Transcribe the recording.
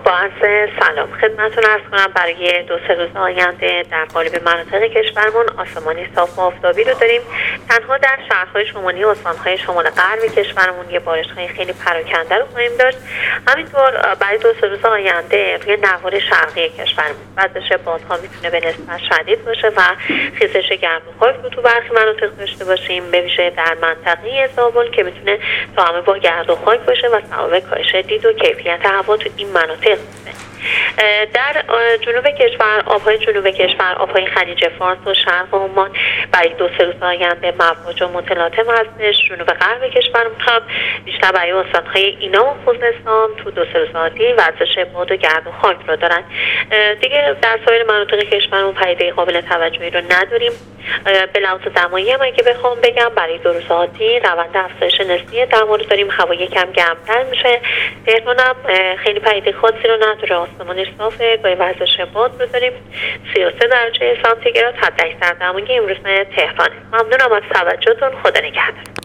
با عرض سلام خدمتتون عرض کنم. برای 2-3 روز آینده در قالب مناطق کشورمون آسمانی صاف و آفتابی رو داریم. تنها در شهرهای شمالی و استانهای شمال غرب کشورمون یه بارش‌های خیلی پراکنده رو خواهیم داشت. همینطور برای 2-3 روز آینده روی نواحی شرقی کشورمون وزش بادها میتونه به نسبت شدید باشه و خیزش گرم و خاک رو تو برخی مناطق داشته باشیم، به ویژه در منطقه زابل که میتونه تا همه با گرد و خاک باشه و سبب کاهش دید و کیفیت هوا تو این مناطق. در جنوب کشور، آبهای جنوب کشور، آبهای خلیج فارس و شرق عمان برای 2-3 روز آینده مواج و متلاطم هستش. جنوب غرب کشور هم بیشتر برای استانهای اینا و خوزستان تو 2-3 روز آینده وزش باد و گرد و خاک رو دارن. دیگه در سایر مناطق کشورمون پدیده قابل توجهی رو نداریم. به لحاظ دمایی هم اگه بخوام بگم برای 2 روز آتی روند افزایش نسبی دما رو داریم. هوا یکم گرمتر میشه. تهران هم خیلی پدیده خاصی رو نداره، آسمانش صافه، گاهی وزش باد رو داریم. 33 درجه سانتیگراد حداکثر دمای امروز تهرانه. ممنونم از توجهتون. خدا نگهدار.